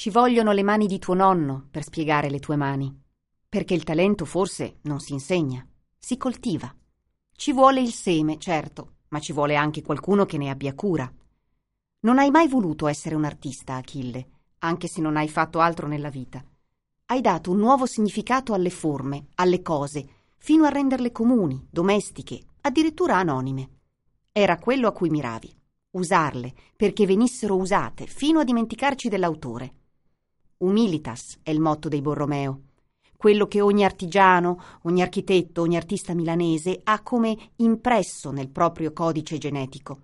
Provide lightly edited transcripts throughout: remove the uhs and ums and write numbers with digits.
Ci vogliono le mani di tuo nonno per spiegare le tue mani, perché il talento forse non si insegna, si coltiva. Ci vuole il seme, certo, ma ci vuole anche qualcuno che ne abbia cura. Non hai mai voluto essere un artista, Achille, anche se non hai fatto altro nella vita. Hai dato un nuovo significato alle forme, alle cose, fino a renderle comuni, domestiche, addirittura anonime. Era quello a cui miravi, usarle perché venissero usate, fino a dimenticarci dell'autore. Humilitas è il motto dei Borromeo, quello che ogni artigiano, ogni architetto, ogni artista milanese ha come impresso nel proprio codice genetico.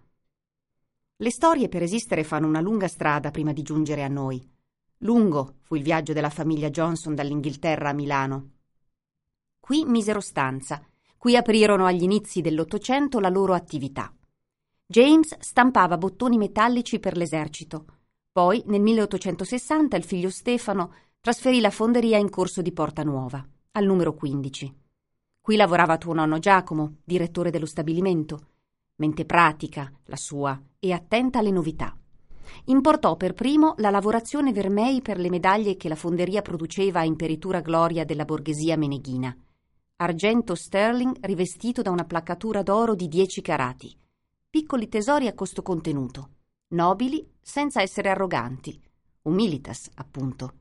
Le storie per esistere fanno una lunga strada prima di giungere a noi. Lungo fu il viaggio della famiglia Johnson dall'Inghilterra a Milano. Qui misero stanza, qui aprirono agli inizi dell'Ottocento la loro attività. James stampava bottoni metallici per l'esercito. Poi, nel 1860, il figlio Stefano trasferì la fonderia in Corso di Porta Nuova, al numero 15. Qui lavorava tuo nonno Giacomo, direttore dello stabilimento. Mente pratica, la sua, e attenta alle novità. Importò per primo la lavorazione vermei per le medaglie che la fonderia produceva in peritura gloria della borghesia meneghina. Argento sterling rivestito da una placcatura d'oro di 10 carati. Piccoli tesori a costo contenuto. Nobili senza essere arroganti. Humilitas, appunto.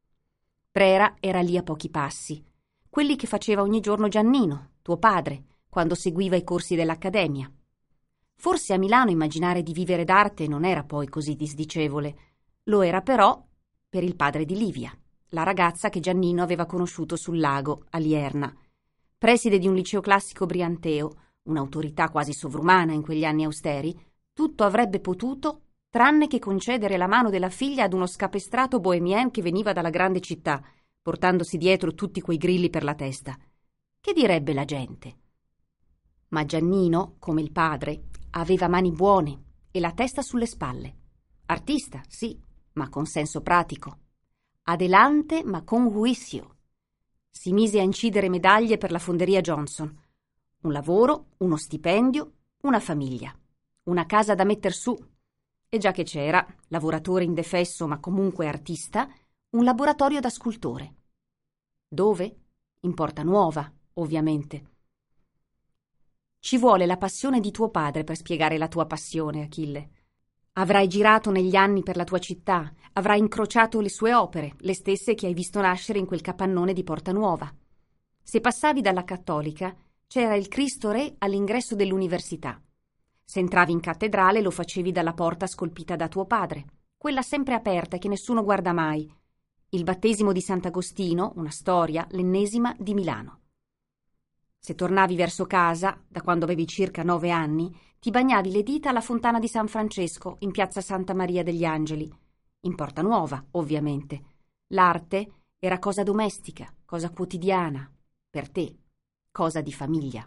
Prera era lì a pochi passi. Quelli che faceva ogni giorno Giannino, tuo padre, quando seguiva i corsi dell'Accademia. Forse a Milano immaginare di vivere d'arte non era poi così disdicevole. Lo era però per il padre di Livia, la ragazza che Giannino aveva conosciuto sul lago, a Lierna. Preside di un liceo classico brianteo, un'autorità quasi sovrumana in quegli anni austeri, tutto avrebbe potuto, tranne che concedere la mano della figlia ad uno scapestrato bohemien che veniva dalla grande città, portandosi dietro tutti quei grilli per la testa. Che direbbe la gente? Ma Giannino, come il padre, aveva mani buone e la testa sulle spalle. Artista, sì, ma con senso pratico. Adelante, ma con juicio. Si mise a incidere medaglie per la fonderia Johnson. Un lavoro, uno stipendio, una famiglia. Una casa da metter su. E già che c'era, lavoratore indefesso ma comunque artista, un laboratorio da scultore. Dove? In Porta Nuova, ovviamente. Ci vuole la passione di tuo padre per spiegare la tua passione, Achille. Avrai girato negli anni per la tua città, avrai incrociato le sue opere, le stesse che hai visto nascere in quel capannone di Porta Nuova. Se passavi dalla Cattolica, c'era il Cristo Re all'ingresso dell'università. Se entravi in cattedrale lo facevi dalla porta scolpita da tuo padre, quella sempre aperta che nessuno guarda mai. Il battesimo di Sant'Agostino, una storia, l'ennesima di Milano. Se tornavi verso casa, da quando avevi circa 9 anni, ti bagnavi le dita alla fontana di San Francesco, in piazza Santa Maria degli Angeli. In Porta Nuova, ovviamente. L'arte era cosa domestica, cosa quotidiana, per te, cosa di famiglia.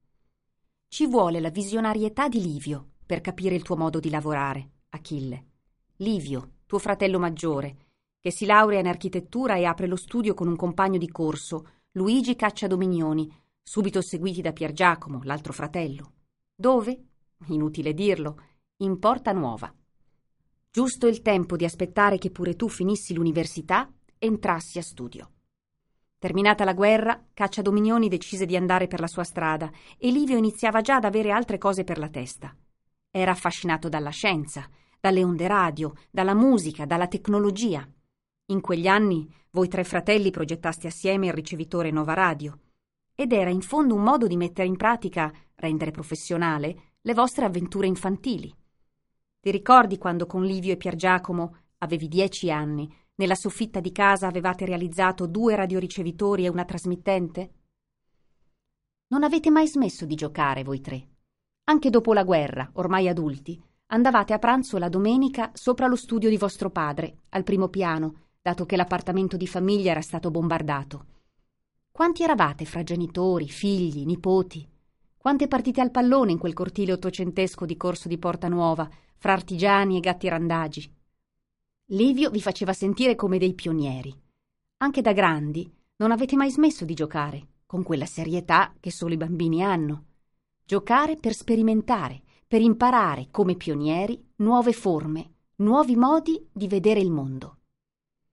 Ci vuole la visionarietà di Livio per capire il tuo modo di lavorare, Achille. Livio, tuo fratello maggiore, che si laurea in architettura e apre lo studio con un compagno di corso, Luigi Cacciadominioni, subito seguiti da Pier Giacomo, l'altro fratello. Dove? Inutile dirlo, in Porta Nuova. Giusto il tempo di aspettare che pure tu finissi l'università e entrassi a studio. Terminata la guerra, Cacciadominioni decise di andare per la sua strada e Livio iniziava già ad avere altre cose per la testa. Era affascinato dalla scienza, dalle onde radio, dalla musica, dalla tecnologia. In quegli anni voi 3 fratelli progettaste assieme il ricevitore Nova Radio. Ed era in fondo un modo di mettere in pratica, rendere professionale, le vostre avventure infantili. Ti ricordi quando con Livio e Pier Giacomo, avevi 10 anni, nella soffitta di casa avevate realizzato 2 radioricevitori e una trasmittente? Non avete mai smesso di giocare voi 3. Anche dopo la guerra, ormai adulti, andavate a pranzo la domenica sopra lo studio di vostro padre, al primo piano, dato che l'appartamento di famiglia era stato bombardato. Quanti eravate fra genitori, figli, nipoti? Quante partite al pallone in quel cortile ottocentesco di Corso di Porta Nuova, fra artigiani e gatti randagi? Livio vi faceva sentire come dei pionieri. Anche da grandi non avete mai smesso di giocare, con quella serietà che solo i bambini hanno. Giocare per sperimentare, per imparare, come pionieri, nuove forme, nuovi modi di vedere il mondo.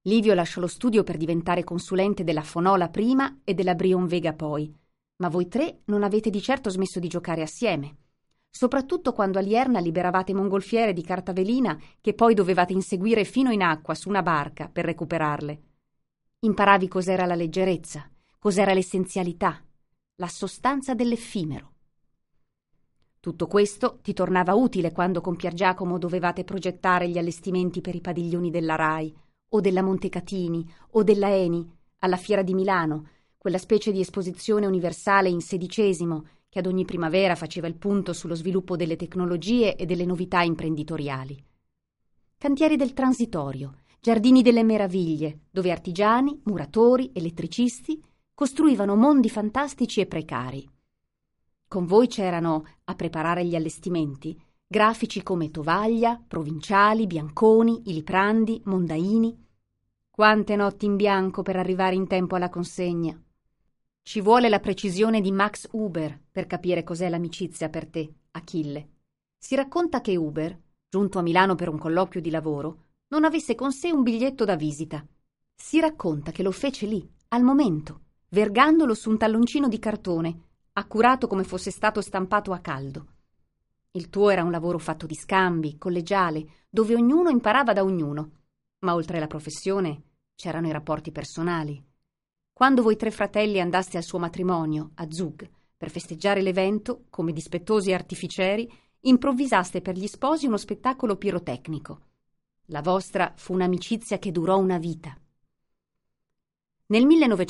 Livio lasciò lo studio per diventare consulente della Fonola prima e della Brion Vega poi, ma voi tre non avete di certo smesso di giocare assieme, soprattutto quando a Lierna liberavate mongolfiere di carta velina che poi dovevate inseguire fino in acqua su una barca per recuperarle. Imparavi cos'era la leggerezza, cos'era l'essenzialità, la sostanza dell'effimero. Tutto questo ti tornava utile quando con Piergiacomo dovevate progettare gli allestimenti per i padiglioni della RAI, o della Montecatini, o della ENI, alla Fiera di Milano, quella specie di esposizione universale in XVI che ad ogni primavera faceva il punto sullo sviluppo delle tecnologie e delle novità imprenditoriali. Cantieri del transitorio, giardini delle meraviglie, dove artigiani, muratori, elettricisti costruivano mondi fantastici e precari. Con voi c'erano, a preparare gli allestimenti, grafici come Tovaglia, Provinciali, Bianconi, Iliprandi, Mondaini. Quante notti in bianco per arrivare in tempo alla consegna. Ci vuole la precisione di Max Huber per capire cos'è l'amicizia per te, Achille. Si racconta che Huber, giunto a Milano per un colloquio di lavoro, non avesse con sé un biglietto da visita. Si racconta che lo fece lì, al momento, vergandolo su un talloncino di cartone, accurato come fosse stato stampato a caldo. Il tuo era un lavoro fatto di scambi, collegiale, dove ognuno imparava da ognuno, ma oltre la professione c'erano i rapporti personali. Quando voi tre fratelli andaste al suo matrimonio, a Zug, per festeggiare l'evento, come dispettosi artificieri, improvvisaste per gli sposi uno spettacolo pirotecnico. La vostra fu un'amicizia che durò una vita. Nel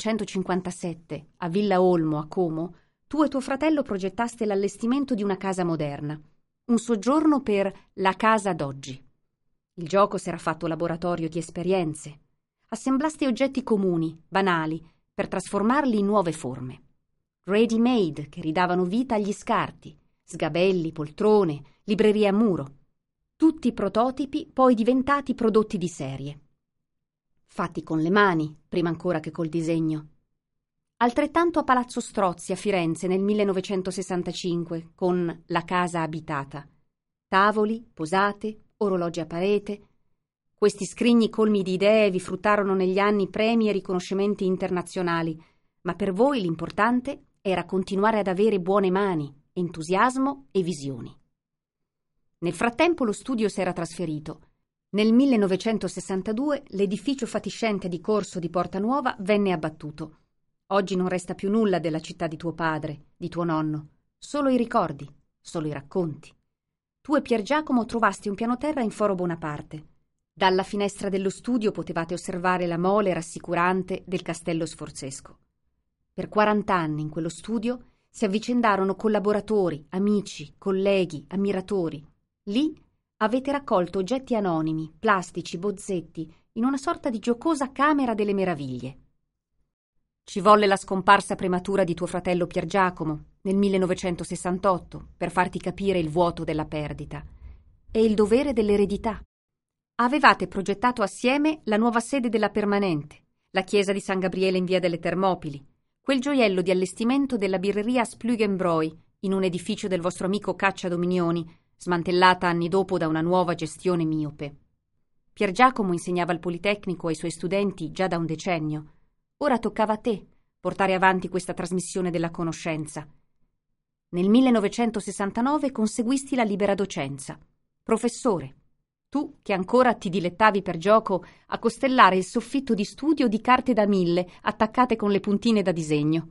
1957, a Villa Olmo, a Como, tu e tuo fratello progettaste l'allestimento di una casa moderna, un soggiorno per la casa d'oggi. Il gioco s'era fatto laboratorio di esperienze. Assemblaste oggetti comuni, banali, per trasformarli in nuove forme. Ready-made che ridavano vita agli scarti, sgabelli, poltrone, librerie a muro. Tutti prototipi poi diventati prodotti di serie. Fatti con le mani, prima ancora che col disegno. Altrettanto a Palazzo Strozzi a Firenze nel 1965 con La casa abitata. Tavoli, posate, orologi a parete. Questi scrigni colmi di idee vi fruttarono negli anni premi e riconoscimenti internazionali, ma per voi l'importante era continuare ad avere buone mani, entusiasmo e visioni. Nel frattempo lo studio si era trasferito. Nel 1962 l'edificio fatiscente di Corso di Porta Nuova venne abbattuto. Oggi non resta più nulla della città di tuo padre, di tuo nonno, solo i ricordi, solo i racconti. Tu e Piergiacomo trovaste un pianoterra in Foro Bonaparte. Dalla finestra dello studio potevate osservare la mole rassicurante del castello sforzesco. Per 40 anni in quello studio si avvicendarono collaboratori, amici, colleghi, ammiratori. Lì avete raccolto oggetti anonimi, plastici, bozzetti, in una sorta di giocosa camera delle meraviglie. Ci volle la scomparsa prematura di tuo fratello Piergiacomo nel 1968 per farti capire il vuoto della perdita e il dovere dell'eredità. Avevate progettato assieme la nuova sede della Permanente, la chiesa di San Gabriele in via delle Termopili, quel gioiello di allestimento della birreria Splügenbräu in un edificio del vostro amico Caccia Dominioni, smantellata anni dopo da una nuova gestione miope. Piergiacomo insegnava al Politecnico ai suoi studenti già da un decennio. Ora toccava a te portare avanti questa trasmissione della conoscenza. Nel 1969 conseguisti la libera docenza. Professore, tu che ancora ti dilettavi per gioco a costellare il soffitto di studio di carte da 1000 attaccate con le puntine da disegno.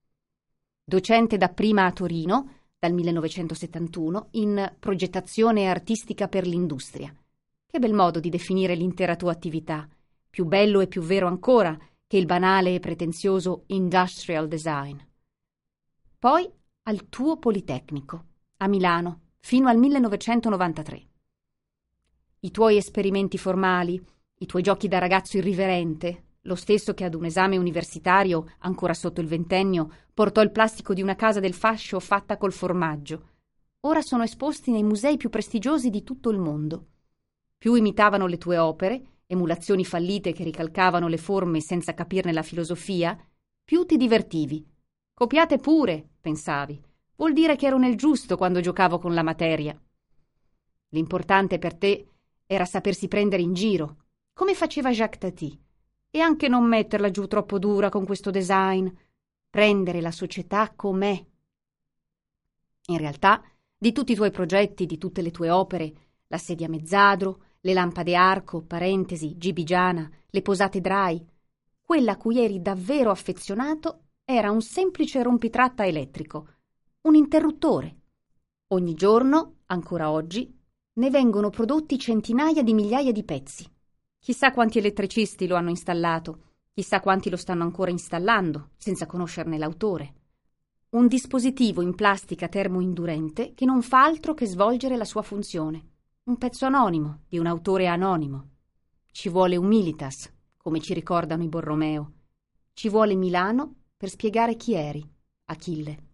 Docente dapprima a Torino, dal 1971, in progettazione artistica per l'industria. Che bel modo di definire l'intera tua attività, più bello e più vero ancora che il banale e pretenzioso industrial design. Poi al tuo Politecnico, a Milano, fino al 1993. I tuoi esperimenti formali, i tuoi giochi da ragazzo irriverente, lo stesso che ad un esame universitario, ancora sotto il ventennio, portò il plastico di una casa del fascio fatta col formaggio. Ora sono esposti nei musei più prestigiosi di tutto il mondo. Più imitavano le tue opere, emulazioni fallite che ricalcavano le forme senza capirne la filosofia, più ti divertivi. Copiate pure, pensavi. Vuol dire che ero nel giusto quando giocavo con la materia. L'importante per te era sapersi prendere in giro, come faceva Jacques Tati, E anche non metterla giù troppo dura con questo design. Prendere la società com'è. In realtà, di tutti i tuoi progetti, di tutte le tue opere, la sedia a mezzadro, le lampade arco, parentesi, gibigiana, le posate dry, quella a cui eri davvero affezionato era un semplice rompitratta elettrico, un interruttore. Ogni giorno, ancora oggi, ne vengono prodotti centinaia di migliaia di pezzi. Chissà quanti elettricisti lo hanno installato, chissà quanti lo stanno ancora installando, senza conoscerne l'autore. Un dispositivo in plastica termoindurente che non fa altro che svolgere la sua funzione. Un pezzo anonimo di un autore anonimo. Ci vuole humilitas, come ci ricordano i Borromeo. Ci vuole Milano per spiegare chi eri, Achille.